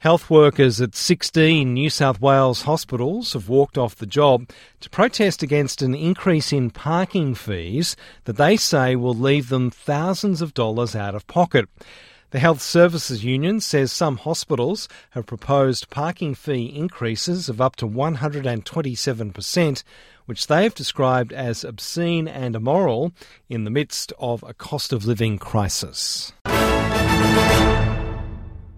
Health workers at 16 New South Wales hospitals have walked off the job to protest against an increase in parking fees that they say will leave them thousands of dollars out of pocket. The Health Services Union says some hospitals have proposed parking fee increases of up to 127%, which they've described as obscene and immoral in the midst of a cost of living crisis.